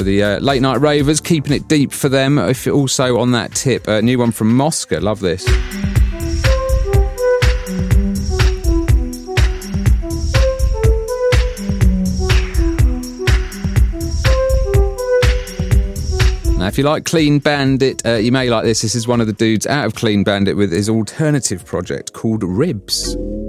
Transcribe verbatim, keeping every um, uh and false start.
for the uh, late night ravers, keeping it deep for them. If also on that tip, a new one from Mosca. Love this. Now, if you like Clean Bandit, uh, you may like this. This is one of the dudes out of Clean Bandit with his alternative project called Ribs.